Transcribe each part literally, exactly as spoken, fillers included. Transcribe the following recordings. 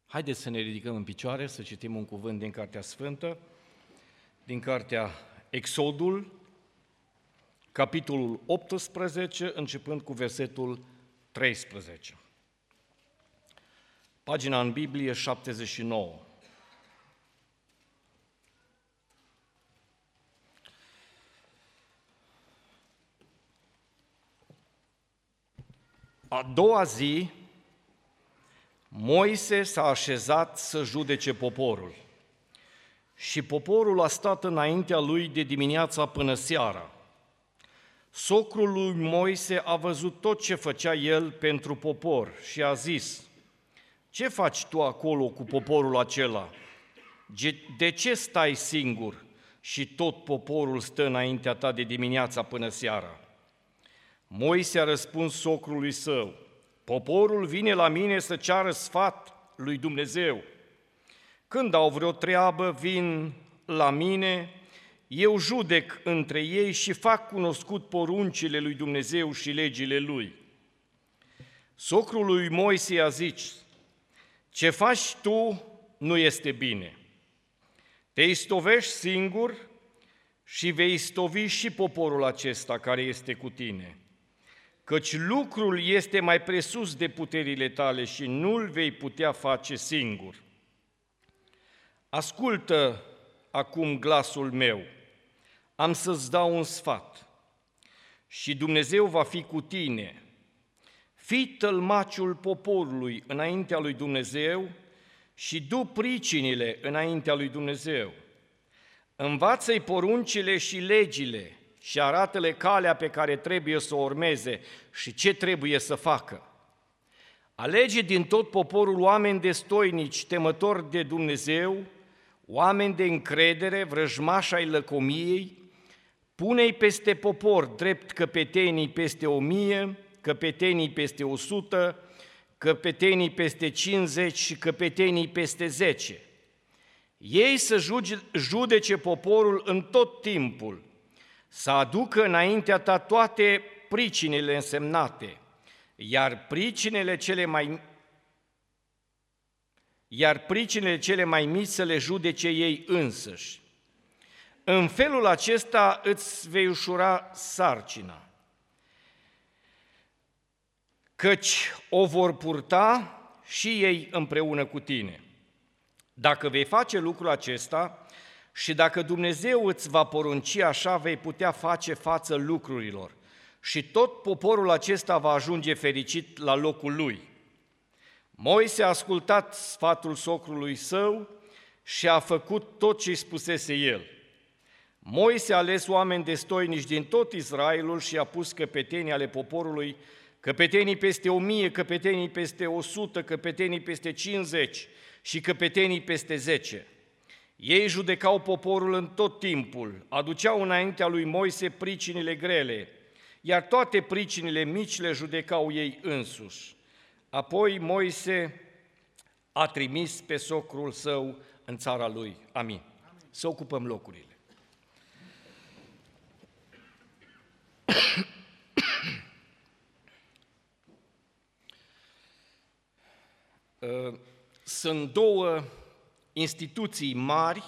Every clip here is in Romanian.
Haideți să ne ridicăm în picioare, să citim un cuvânt din Cartea Sfântă, din Cartea Exodul, capitolul optsprezece, începând cu versetul treisprezece. Pagina în Biblie șaptezeci și nouă. A doua zi, Moise s-a așezat să judece poporul și poporul a stat înaintea lui de dimineața până seara. Socrul lui Moise a văzut tot ce făcea el pentru popor și a zis: „Ce faci tu acolo cu poporul acela? De ce stai singur și tot poporul stă înaintea ta de dimineața până seara?” Moise a răspuns socrului său: „Poporul vine la mine să ceară sfat lui Dumnezeu. Când au vreo treabă, vin la mine, eu judec între ei și fac cunoscut poruncile lui Dumnezeu și legile lui.” Socrul lui Moise a zis: „Ce faci tu nu este bine. Te istovești singur și vei istovi și poporul acesta care este cu tine, căci lucrul este mai presus de puterile tale și nu-l vei putea face singur. Ascultă acum glasul meu, am să-ți dau un sfat și Dumnezeu va fi cu tine. Fii tălmaciul poporului înaintea lui Dumnezeu și du pricinile înaintea lui Dumnezeu. Învață-i poruncile și legile și arată-le calea pe care trebuie să o urmeze și ce trebuie să facă. Alege din tot poporul oameni destoinici, temători de Dumnezeu, oameni de încredere, vrăjmași ai lăcomiei, pune-i peste popor drept căpetenii peste o mie, căpetenii peste o sută, căpetenii peste cincizeci și căpetenii peste zece. Ei să judece poporul în tot timpul, să aducă înaintea ta toate pricinile însemnate, iar pricinile cele mai iar pricinile cele mai mici să le judece ei însăși. În felul acesta îți vei ușura sarcina, căci o vor purta și ei împreună cu tine. Dacă vei face lucrul acesta și dacă Dumnezeu îți va porunci așa, vei putea face față lucrurilor și tot poporul acesta va ajunge fericit la locul lui.” Moise a ascultat sfatul socrului său și a făcut tot ce-i spusese el. Moise a ales oameni destoinici din tot Israelul și a pus căpetenii ale poporului, căpetenii peste o mie, căpetenii peste o sută, căpetenii peste cincizeci și căpetenii peste zece. Ei judecau poporul în tot timpul, aduceau înaintea lui Moise pricinile grele, iar toate pricinile mici le judecau ei însuși. Apoi Moise a trimis pe socrul său în țara lui. Amin. Amin. Să ocupăm locurile. Sunt două instituții mari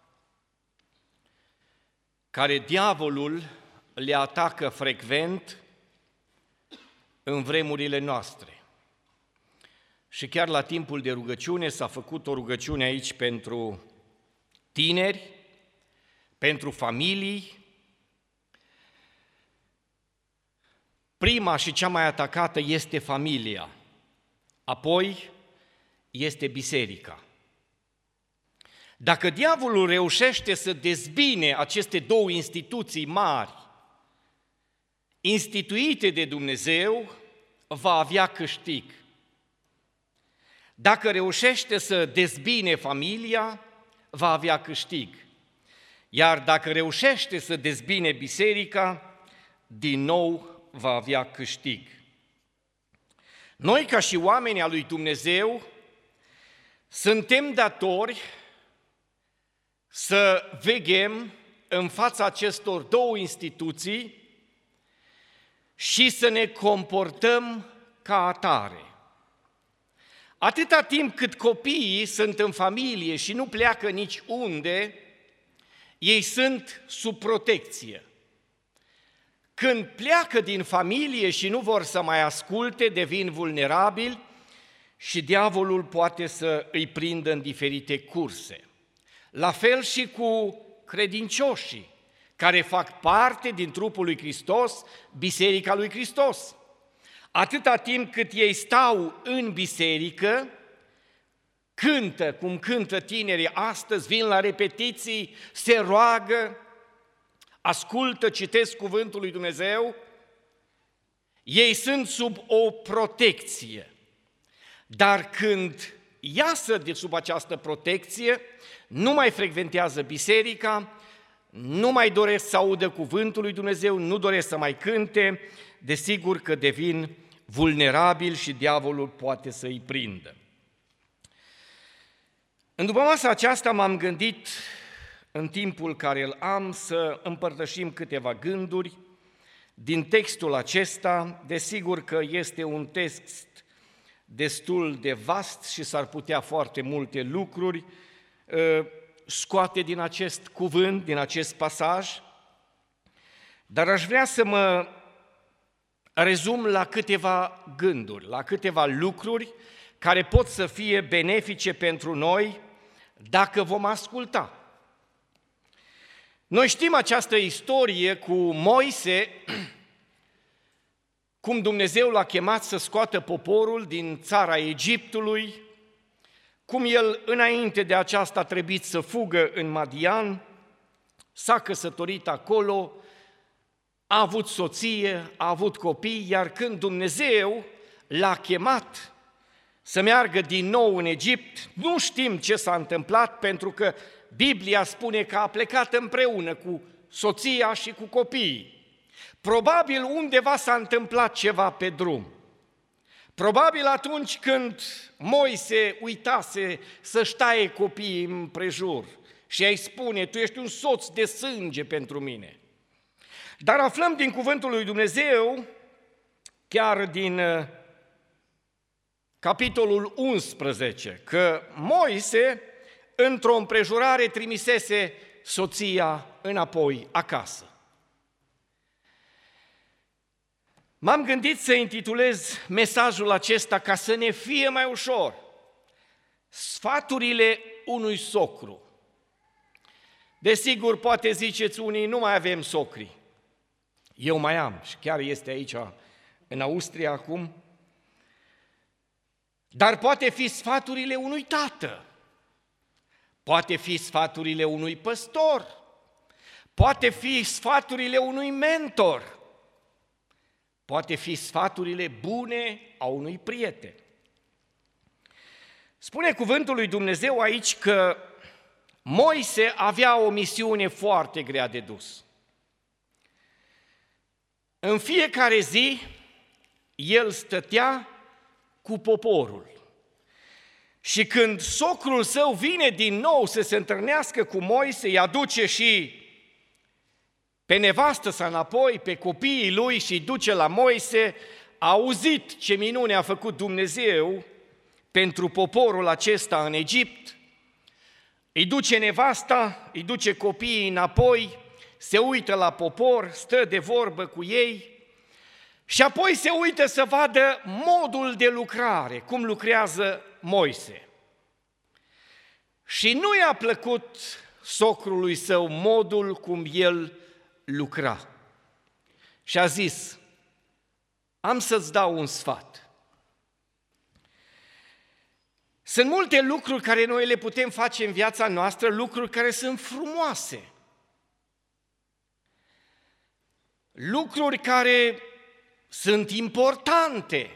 care diavolul le atacă frecvent în vremurile noastre. Și chiar la timpul de rugăciune s-a făcut o rugăciune aici pentru tineri, pentru familii. Prima și cea mai atacată este familia, apoi este biserica. Dacă diavolul reușește să dezbine aceste două instituții mari, instituite de Dumnezeu, va avea câștig. Dacă reușește să dezbine familia, va avea câștig. Iar dacă reușește să dezbine biserica, din nou va avea câștig. Noi, ca și oameni al lui Dumnezeu, suntem datori să veghem în fața acestor două instituții și să ne comportăm ca atare. Atâta timp cât copiii sunt în familie și nu pleacă niciunde, ei sunt sub protecție. Când pleacă din familie și nu vor să mai asculte, devin vulnerabili și diavolul poate să îi prindă în diferite curse. La fel și cu credincioșii care fac parte din trupul lui Hristos, Biserica lui Hristos. Atâta timp cât ei stau în biserică, cântă cum cântă tinerii astăzi, vin la repetiții, se roagă, ascultă, citesc cuvântul lui Dumnezeu, ei sunt sub o protecție. Dar când iasă de sub această protecție, nu mai frecventează biserica, nu mai doresc să audă cuvântul lui Dumnezeu, nu doresc să mai cânte, desigur că devin vulnerabili și diavolul poate să îi prindă. În dupămasa aceasta m-am gândit, în timpul care îl am, să împărtășim câteva gânduri din textul acesta. Desigur că este un text destul de vast și s-ar putea foarte multe lucruri scoate din acest cuvânt, din acest pasaj, dar aș vrea să mă rezum la câteva gânduri, la câteva lucruri care pot să fie benefice pentru noi dacă vom asculta. Noi știm această istorie cu Moise, cum Dumnezeu l-a chemat să scoată poporul din țara Egiptului, cum el înainte de aceasta a trebuit să fugă în Madian, s-a căsătorit acolo, a avut soție, a avut copii, iar când Dumnezeu l-a chemat să meargă din nou în Egipt, nu știm ce s-a întâmplat, pentru că Biblia spune că a plecat împreună cu soția și cu copiii. Probabil undeva s-a întâmplat ceva pe drum. Probabil atunci când Moise uitase să-și taie copiii împrejur și îi spune, tu ești un soț de sânge pentru mine. Dar aflăm din cuvântul lui Dumnezeu, chiar din capitolul unsprezece, că Moise, într-o împrejurare, trimisese soția înapoi acasă. M-am gândit să intitulez mesajul acesta ca să ne fie mai ușor. Sfaturile unui socru. Desigur, poate ziceți unii, nu mai avem socri. Eu mai am și chiar este aici în Austria acum. Dar poate fi sfaturile unui tată, poate fi sfaturile unui păstor, poate fi sfaturile unui mentor, poate fi sfaturile bune a unui prieten. Spune cuvântul lui Dumnezeu aici că Moise avea o misiune foarte grea de dus. În fiecare zi, el stătea cu poporul. Și când socrul său vine din nou să se întâlnească cu Moise, îi aduce și pe nevastă sa înapoi, pe copiii lui și îi duce la Moise, a auzit ce minune a făcut Dumnezeu pentru poporul acesta în Egipt, îi duce nevasta, îi duce copiii înapoi, se uită la popor, stă de vorbă cu ei și apoi se uită să vadă modul de lucrare, cum lucrează Moise. Și nu i-a plăcut socrului său modul cum el lucra. Și a zis, am să-ți dau un sfat. Sunt multe lucruri care noi le putem face în viața noastră, lucruri care sunt frumoase. Lucruri care sunt importante,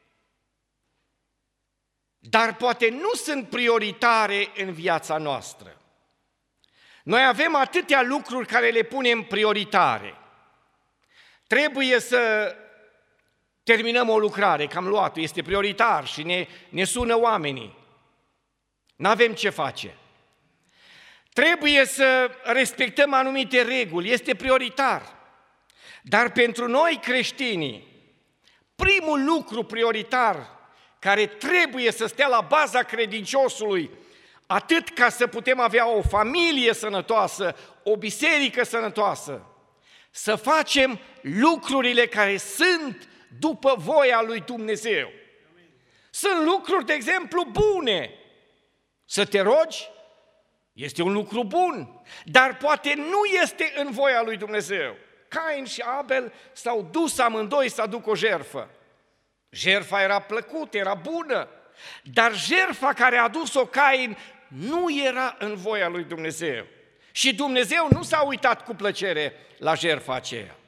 dar poate nu sunt prioritare în viața noastră. Noi avem atâtea lucruri care le punem prioritare. Trebuie să terminăm o lucrare, că am luat-o, este prioritar și ne, ne sună oamenii. N-avem ce face. Trebuie să respectăm anumite reguli, este prioritar. Dar pentru noi creștinii, primul lucru prioritar care trebuie să stea la baza credinciosului, atât ca să putem avea o familie sănătoasă, o biserică sănătoasă, să facem lucrurile care sunt după voia lui Dumnezeu. Sunt lucruri, de exemplu, bune. Să te rogi este un lucru bun, dar poate nu este în voia lui Dumnezeu. Cain și Abel s-au dus amândoi să aducă o jertfă. Jertfa era plăcută, era bună, dar jertfa care a adus-o Cain nu era în voia lui Dumnezeu. Și Dumnezeu nu s-a uitat cu plăcere la jertfa aceea.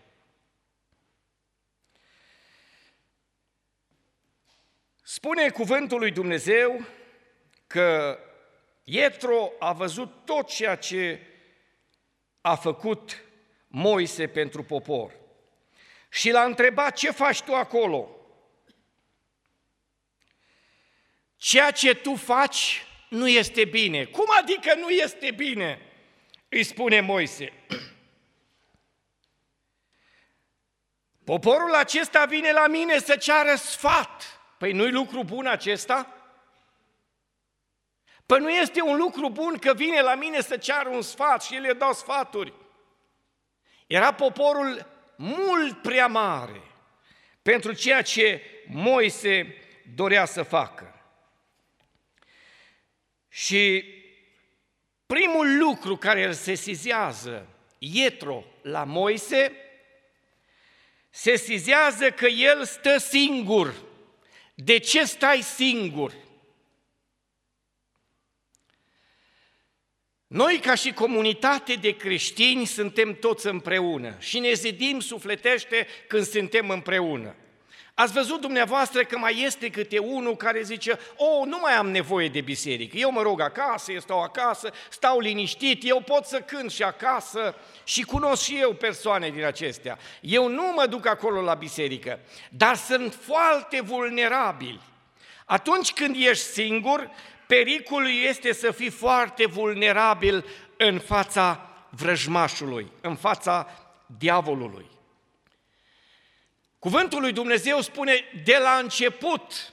Spune cuvântul lui Dumnezeu că Ietro a văzut tot ceea ce a făcut Moise pentru popor și l-a întrebat: ce faci tu acolo? Ceea ce tu faci nu este bine. Cum adică nu este bine? Îi spune Moise. Poporul acesta vine la mine să ceară sfat. Păi nu-i lucru bun acesta? Păi nu este un lucru bun că vine la mine să ceară un sfat și le dau sfaturi. Era poporul mult prea mare pentru ceea ce Moise dorea să facă. Și primul lucru care îl sesizează Ietro la Moise, sesizează că el stă singur. De ce stai singur? Noi, ca și comunitate de creștini, suntem toți împreună și ne zidim sufletește când suntem împreună. Ați văzut dumneavoastră că mai este câte unul care zice: o, nu mai am nevoie de biserică, eu mă rog acasă, eu stau acasă, stau liniștit, eu pot să cânt și acasă și cunosc și eu persoane din acestea. Eu nu mă duc acolo la biserică, dar sunt foarte vulnerabili. Atunci când ești singur, pericolul este să fii foarte vulnerabil în fața vrăjmașului, în fața diavolului. Cuvântul lui Dumnezeu spune de la început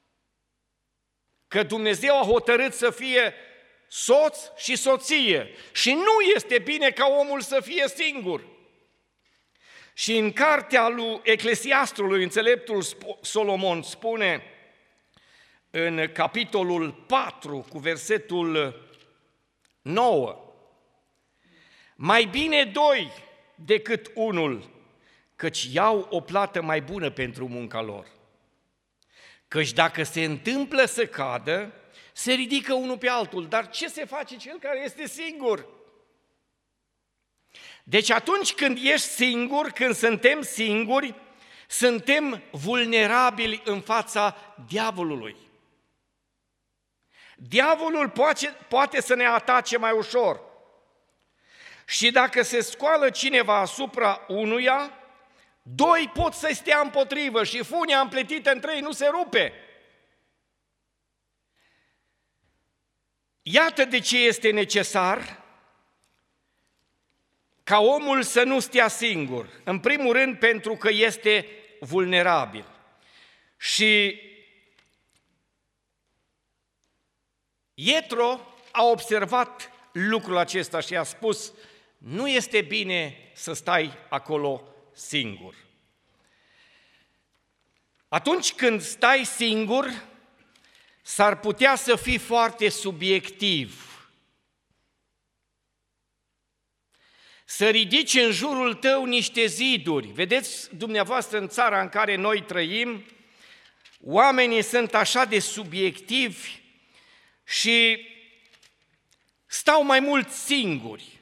că Dumnezeu a hotărât să fie soț și soție și nu este bine ca omul să fie singur. Și în cartea lui Eclesiastrului, înțeleptul Solomon spune în capitolul patru cu versetul nouă: mai bine doi decât unul, căci iau o plată mai bună pentru munca lor. Căci dacă se întâmplă să cadă, se ridică unul pe altul, dar ce se face cel care este singur? Deci atunci când ești singur, când suntem singuri, suntem vulnerabili în fața diavolului. Diavolul poate, poate să ne atace mai ușor. Și dacă se scoală cineva asupra unuia, doi pot să stea împotrivă și funia împletită în trei nu se rupe. Iată de ce este necesar ca omul să nu stea singur. În primul rând pentru că este vulnerabil. Și Ietro a observat lucrul acesta și a spus: nu este bine să stai acolo singur. Atunci când stai singur, s-ar putea să fii foarte subiectiv. Să ridici în jurul tău niște ziduri. Vedeți, dumneavoastră, în țara în care noi trăim, oamenii sunt așa de subiectivi și stau mai mult singuri.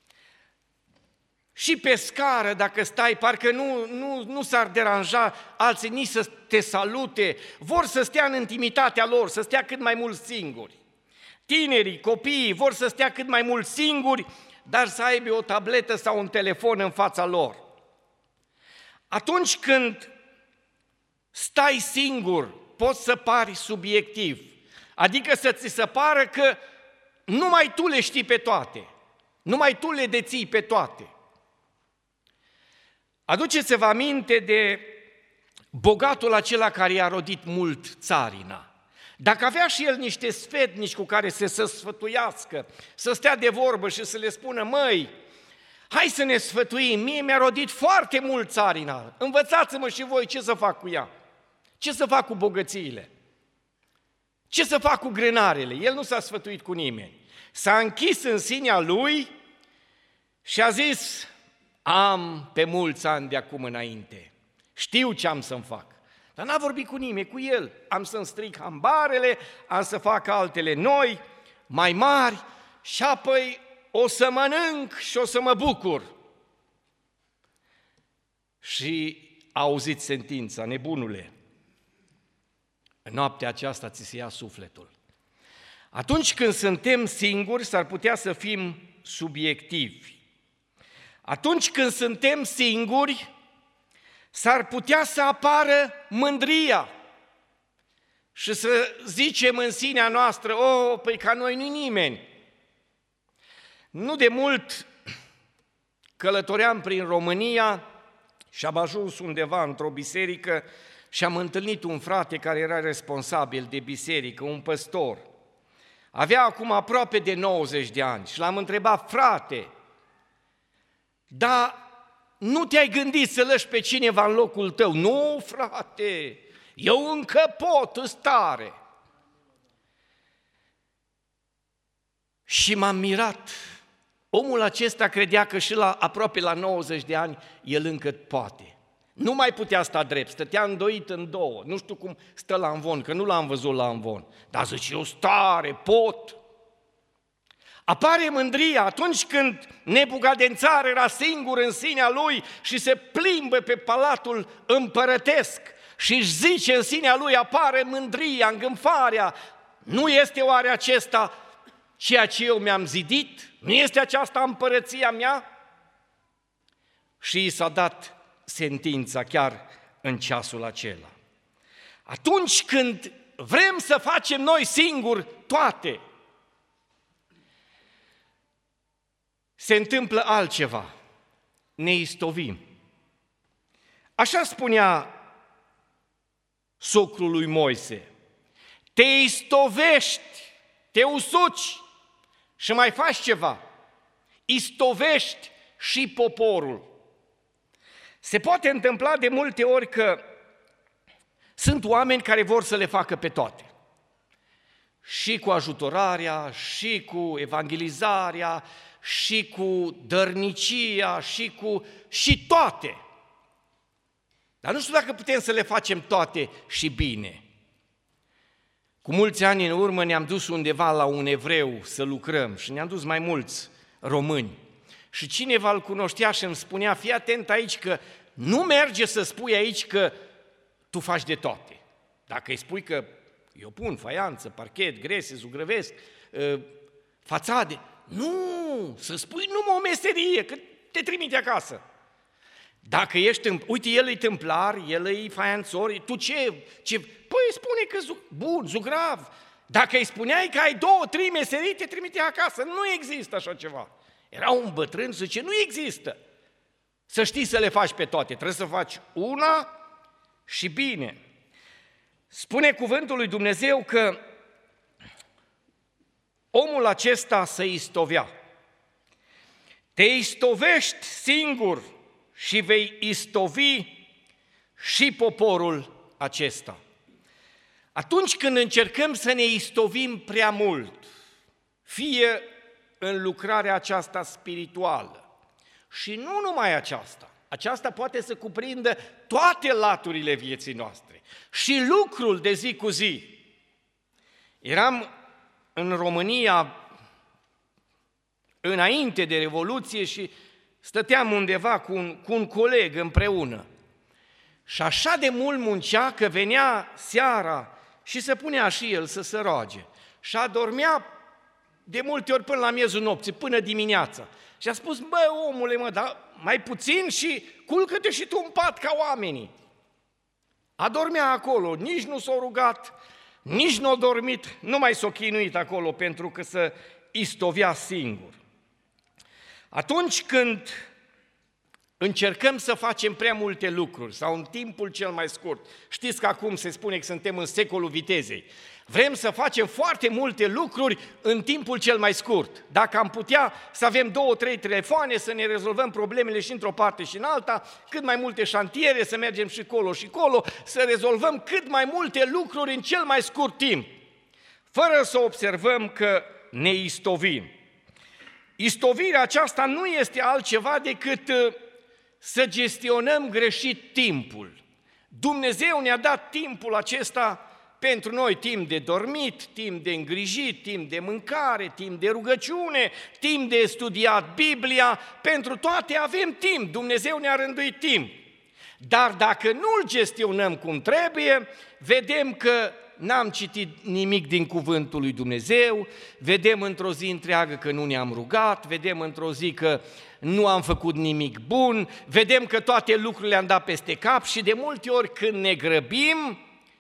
Și pe scară, dacă stai, parcă nu, nu, nu s-ar deranja alții nici să te salute, vor să stea în intimitatea lor, să stea cât mai mult singuri. Tinerii, copiii vor să stea cât mai mult singuri, dar să aibă o tabletă sau un telefon în fața lor. Atunci când stai singur, poți să pari subiectiv, adică să ți se pară că numai tu le știi pe toate, numai tu le deții pe toate. Aduceți-vă aminte de bogatul acela care i-a rodit mult țarina, dacă avea și el niște sfetnici cu care să se sfătuiască, să stea de vorbă și să le spună, măi, hai să ne sfătuim, mie mi-a rodit foarte mult țarina, învățați-mă și voi ce să fac cu ea, ce să fac cu bogățiile, ce să fac cu grânarele. El nu s-a sfătuit cu nimeni. S-a închis în sinea lui și a zis, am pe mulți ani de acum înainte, știu ce am să-mi fac. Dar n-a vorbit cu nimeni, cu el. Am să-mi stric hambarele, am să fac altele noi, mai mari, și apoi o să mănânc și o să mă bucur. Și a auzit sentința, nebunule, în noaptea aceasta ți se ia sufletul. Atunci când suntem singuri, s-ar putea să fim subiectivi. Atunci când suntem singuri, s-ar putea să apară mândria și să zicem în sinea noastră, oh, păi ca noi nu-i nimeni. Nu de mult călătoream prin România și am ajuns undeva într-o biserică și am întâlnit un frate care era responsabil de biserică, un păstor. Avea acum aproape de nouăzeci de ani și l-am întrebat, frate, dar nu te-ai gândit să lăși pe cineva în locul tău? Nu, frate, eu încă pot, îs tare. Și m-am mirat. Omul acesta credea că și la aproape la nouăzeci de ani el încă poate. Nu mai putea sta drept, stătea îndoit în două. Nu știu cum stă la amvon, că nu l-am văzut la amvon. Dar zice, eu stare, pot. Apare mândria atunci când Nebucadențar era singur în sinea lui și se plimbă pe palatul împărătesc și își zice în sinea lui, apare mândria, îngânfarea. Nu este oare acesta ceea ce eu mi-am zidit? Nu este aceasta împărăția mea? Și i s-a dat sentința chiar în ceasul acela. Atunci când vrem să facem noi singuri toate, se întâmplă altceva, ne istovim. Așa spunea socrul lui Moise, te istovești, te usuci și mai faci ceva, istovești și poporul. Se poate întâmpla de multe ori că sunt oameni care vor să le facă pe toate. Și cu ajutorarea, și cu evangelizarea, și cu dărnicia, și cu... și toate. Dar nu știu dacă putem să le facem toate și bine. Cu mulți ani în urmă ne-am dus undeva la un evreu să lucrăm și ne-am dus mai mulți români. Și cineva îl cunoștea și îmi spunea, fii atent aici că nu merge să spui aici că tu faci de toate. Dacă îi spui că eu pun faianță, parchet, grese, zugrăvesc, fațade, nu, să spui numai o meserie, că te trimite acasă. Dacă ești, în... uite, el e tâmplar, el e faianțor, tu ce? ce? Păi spune că, zu... bun, zugrav. Dacă îi spuneai că ai două, trei meserii, te trimite acasă. Nu există așa ceva. Era un bătrân, zice, nu există. Să știi să le faci pe toate, trebuie să faci una și bine. Spune cuvântul lui Dumnezeu că omul acesta se istovea. Te istovești singur și vei istovi și poporul acesta. Atunci când încercăm să ne istovim prea mult, fie în lucrarea aceasta spirituală, și nu numai aceasta, aceasta poate să cuprindă toate laturile vieții noastre și lucrul de zi cu zi. Eram în România înainte de Revoluție și stăteam undeva cu un, cu un coleg împreună. Și așa de mult muncea că venea seara și se punea și el să se roage. Și adormea de multe ori până la miezul nopții, până dimineața. Și a spus, bă, omule, mă, dar mai puțin și culcă-te și tu în pat ca oamenii. Adormea acolo, nici nu s-a rugat, nici nu a dormit, nu mai s-a chinuit acolo pentru că să istovea singur. Atunci când încercăm să facem prea multe lucruri sau în timpul cel mai scurt. Știți că acum se spune că suntem în secolul vitezei. Vrem să facem foarte multe lucruri în timpul cel mai scurt. Dacă am putea să avem două, trei telefoane, să ne rezolvăm problemele și într-o parte și în alta, cât mai multe șantiere, să mergem și colo și colo, să rezolvăm cât mai multe lucruri în cel mai scurt timp, fără să observăm că ne istovim. Istovirea aceasta nu este altceva decât să gestionăm greșit timpul. Dumnezeu ne-a dat timpul acesta pentru noi, timp de dormit, timp de îngrijit, timp de mâncare, timp de rugăciune, timp de studiat Biblia, pentru toate avem timp, Dumnezeu ne-a rânduit timp. Dar dacă nu-l gestionăm cum trebuie, vedem că n-am citit nimic din cuvântul lui Dumnezeu, vedem într-o zi întreagă că nu ne-am rugat, vedem într-o zi că nu am făcut nimic bun, vedem că toate lucrurile am dat peste cap și de multe ori când ne grăbim,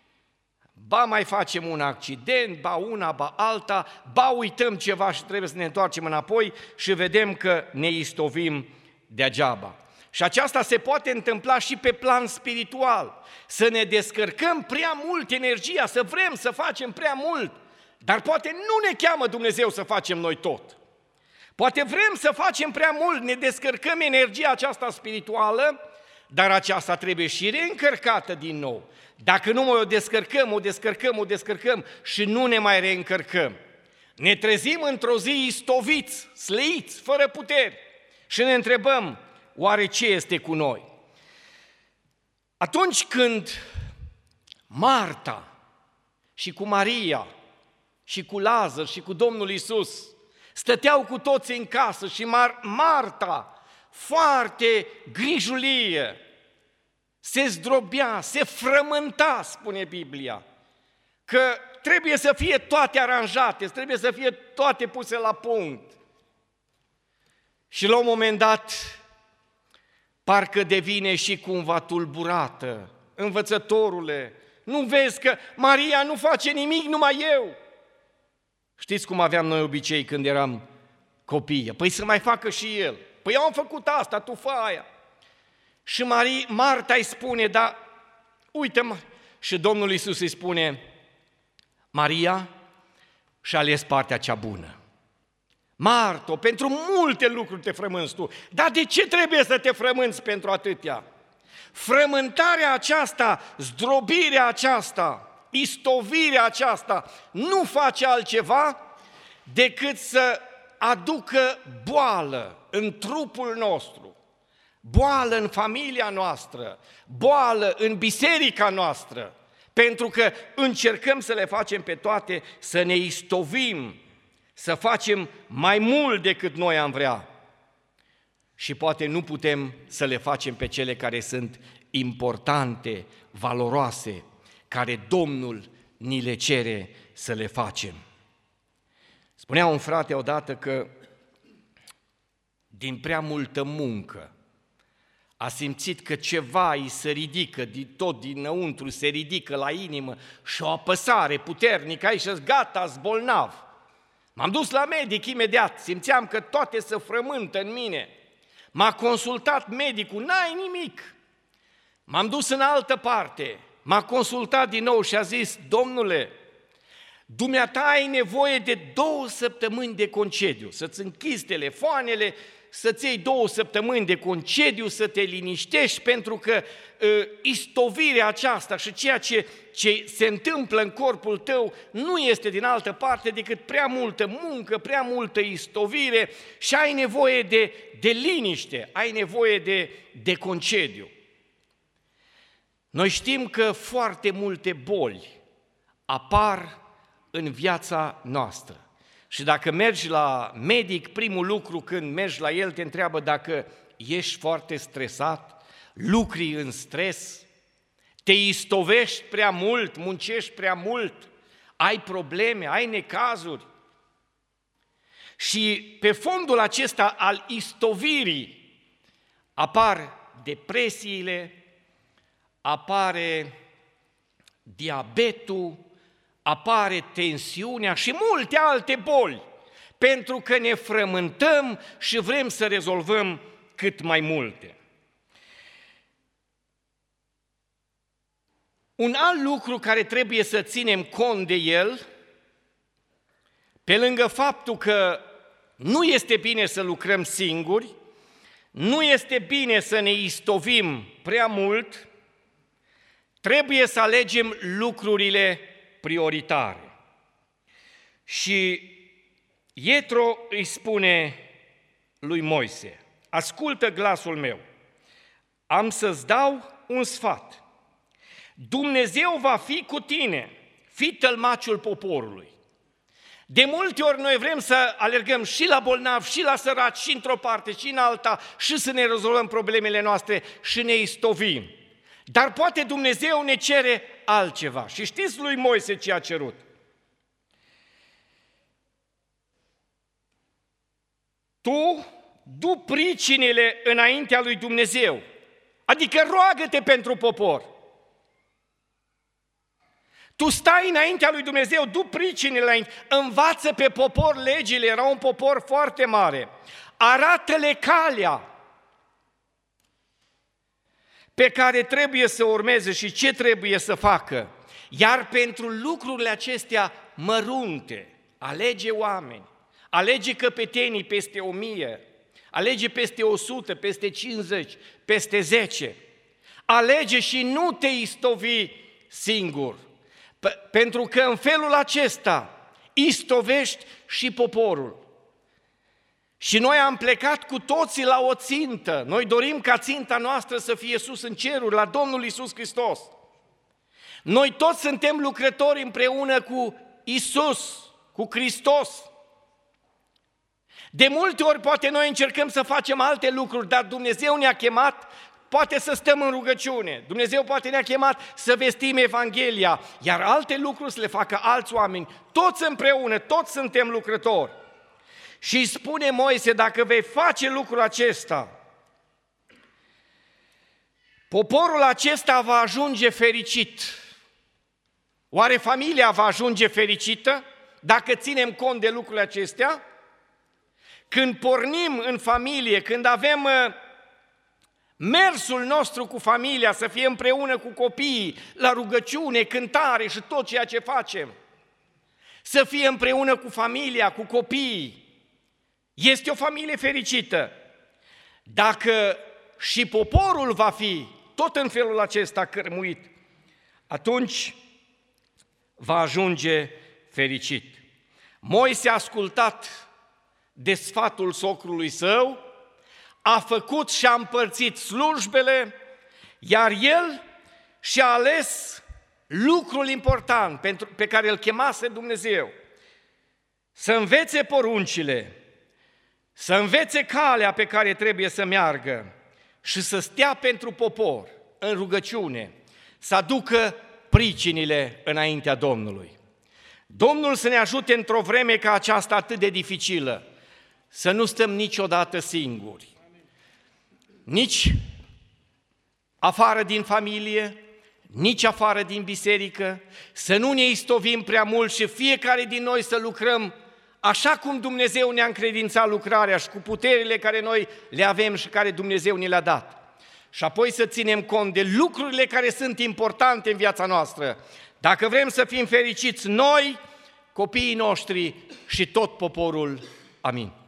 ba mai facem un accident, ba una, ba alta, ba uităm ceva și trebuie să ne întoarcem înapoi și vedem că ne istovim degeaba. Și aceasta se poate întâmpla și pe plan spiritual, să ne descărcăm prea mult energia, să vrem să facem prea mult, dar poate nu ne cheamă Dumnezeu să facem noi tot. Poate vrem să facem prea mult, ne descărcăm energia aceasta spirituală, dar aceasta trebuie și reîncărcată din nou. Dacă nu mai o descărcăm, o descărcăm, o descărcăm și nu ne mai reîncărcăm, ne trezim într-o zi istoviți, slăiți, fără puteri și ne întrebăm, oare ce este cu noi? Atunci când Marta și cu Maria și cu Lazar și cu Domnul Iisus stăteau cu toți în casă și Mar- Marta, foarte grijulie, se zdrobea, se frământa, spune Biblia, că trebuie să fie toate aranjate, trebuie să fie toate puse la punct. Și la un moment dat, parcă devine și cumva tulburată. Învățătorule, nu vezi că Maria nu face nimic, numai eu? Știți cum aveam noi obicei când eram copii? Păi să mai facă și el. Păi eu am făcut asta, tu fă aia. Și Maria, Marta îi spune, da, uite-mă. Și Domnul Iisus îi spune, Maria și-a ales partea cea bună. Marto, pentru multe lucruri te frămânți tu, dar de ce trebuie să te frămânți pentru atâtea? Frământarea aceasta, zdrobirea aceasta, istovirea aceasta nu face altceva decât să aducă boală în trupul nostru, boală în familia noastră, boală în biserica noastră, pentru că încercăm să le facem pe toate, să ne istovim, să facem mai mult decât noi am vrea. Și poate nu putem să le facem pe cele care sunt importante, valoroase, care Domnul ni le cere să le facem. Spunea un frate odată că din prea multă muncă a simțit că ceva îi se ridică, tot dinăuntru se ridică la inimă și o apăsare puternică aici și gata, bolnav. M-am dus la medic imediat, simțeam că toate se frământă în mine. M-a consultat medicul, n-ai nimic. M-am dus în altă parte, m-a consultat din nou și a zis, domnule, dumneata ai nevoie de două săptămâni de concediu, să-ți închizi telefoanele, să-ți iei două săptămâni de concediu, să te liniștești, pentru că uh, istovirea aceasta și ceea ce, ce se întâmplă în corpul tău nu este din altă parte decât prea multă muncă, prea multă istovire și ai nevoie de, de liniște, ai nevoie de, de concediu. Noi știm că foarte multe boli apar în viața noastră. Și dacă mergi la medic, primul lucru când mergi la el te întreabă dacă ești foarte stresat, lucri în stres, te istovești prea mult, muncești prea mult, ai probleme, ai necazuri. Și pe fondul acesta al istovirii apar depresiile, apare diabetul, apare tensiunea și multe alte boli, pentru că ne frământăm și vrem să rezolvăm cât mai multe. Un alt lucru care trebuie să ținem cont de el, pe lângă faptul că nu este bine să lucrăm singuri, nu este bine să ne istovim prea mult, trebuie să alegem lucrurile prioritare. Și Ietro îi spune lui Moise: ascultă glasul meu, am să-ți dau un sfat. Dumnezeu va fi cu tine, fii tălmaciul poporului. De multe ori noi vrem să alergăm și la bolnavi, și la săraci, și într-o parte, și în alta, și să ne rezolvăm problemele noastre și ne istovim. Dar poate Dumnezeu ne cere altceva. Și știți lui Moise ce a cerut? Tu du pricinile înaintea lui Dumnezeu, adică roagă-te pentru popor. Tu stai înaintea lui Dumnezeu, du pricinile înainte, învață pe popor legile, era un popor foarte mare, arată-le calea pe care trebuie să urmeze și ce trebuie să facă. Iar pentru lucrurile acestea mărunte, alege oameni, alege căpetenii peste o mie, alege peste o sută, peste cincizeci, peste zece, alege și nu te istovi singur, pentru că în felul acesta istovești și poporul. Și noi am plecat cu toții la o țintă. Noi dorim ca ținta noastră să fie sus în ceruri, la Domnul Iisus Hristos. Noi toți suntem lucrători împreună cu Iisus, cu Hristos. De multe ori poate noi încercăm să facem alte lucruri, dar Dumnezeu ne-a chemat poate să stăm în rugăciune, Dumnezeu poate ne-a chemat să vestim Evanghelia, iar alte lucruri să le facă alți oameni, toți împreună, toți suntem lucrători. Și îi spune Moise, dacă vei face lucrul acesta, poporul acesta va ajunge fericit. Oare familia va ajunge fericită dacă ținem cont de lucrurile acestea? Când pornim în familie, când avem mersul nostru cu familia, să fie împreună cu copiii, la rugăciune, cântare și tot ceea ce facem, să fie împreună cu familia, cu copiii, este o familie fericită. Dacă și poporul va fi tot în felul acesta cărmuit, atunci va ajunge fericit. Moise a ascultat de sfatul socrului său, a făcut și a împărțit slujbele, iar el și-a ales lucrul important pentru, pe care îl chemase Dumnezeu. Să învețe poruncile, să învețe calea pe care trebuie să meargă și să stea pentru popor în rugăciune, să aducă pricinile înaintea Domnului. Domnul să ne ajute într-o vreme ca aceasta atât de dificilă, să nu stăm niciodată singuri, nici afară din familie, nici afară din biserică, să nu ne istovim prea mult și fiecare din noi să lucrăm așa cum Dumnezeu ne-a încredințat lucrarea și cu puterile care noi le avem și care Dumnezeu ne le-a dat. Și apoi să ținem cont de lucrurile care sunt importante în viața noastră. Dacă vrem să fim fericiți noi, copiii noștri și tot poporul. Amin.